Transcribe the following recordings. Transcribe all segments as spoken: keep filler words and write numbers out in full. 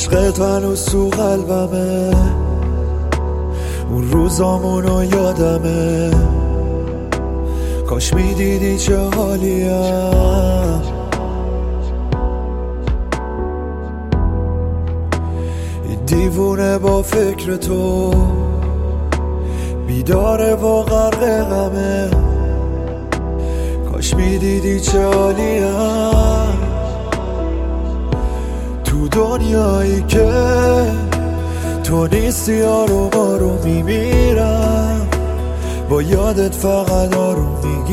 عشقت هنوز تو قلبمه، اون روزامونو یادمه. کاش میدیدی چه حالیم، این دیوونه با فکر تو بیداره و غرق غمه. کاش میدیدی چه حالیم تو دنیایی که تو نیستی. آروم آروم میمیرم با یادت، فقط آروم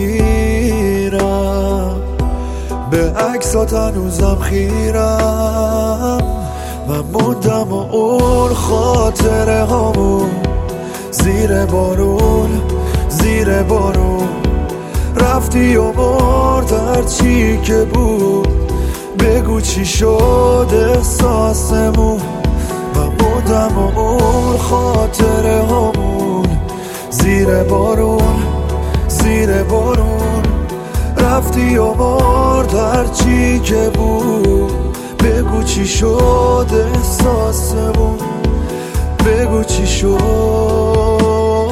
میگیرم. به عکسات هنوزم خیرم، من موندم و اون خاطره هامون زیر بارون زیر بارون. رفتی و مرد هرچی که بود، بگو چی شد احساسمون. من موندم و اون خاطره هامون زیر بارون زیر بارون. رفتی و مرد هرچی که بود، بگو چی شد احساسمون، بگو چی شد.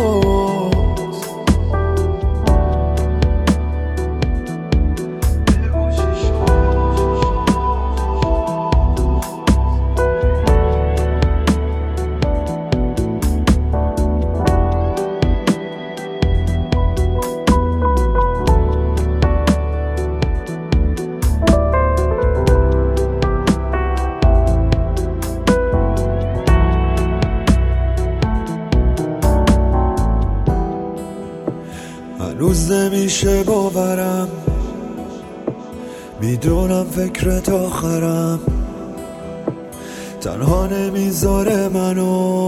هنوز نمیشه باورم، میدونم فکرت آخرم، تنها نمیذاره منو.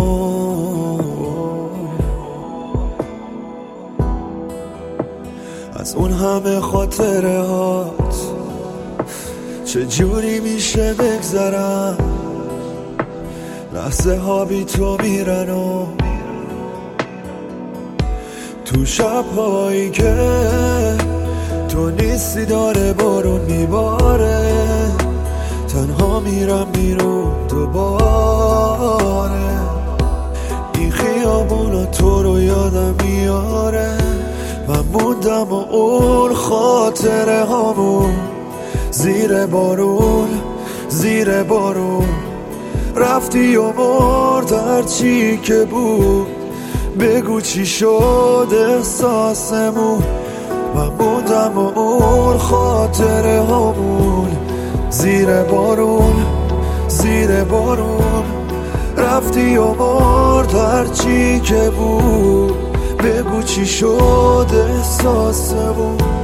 از اون همه خاطره هات چجوری میشه بگذرم؟ لحظه ها بی تو میرن و تو شب‌هایی که تو نیستی داره بارون میباره. تنها میرم بیرون دوباره، این خیابونا تو رو یادم میاره. من موندم و اون خاطره هامون زیر بارون زیر بارون. رفتی و مرد هرچی که بود، بگو چی شد احساسمون. من موندم و اون خاطره هامون زیر بارون زیر بارون. رفتی و مرد هرچی که بود، بگو چی شد احساسمون.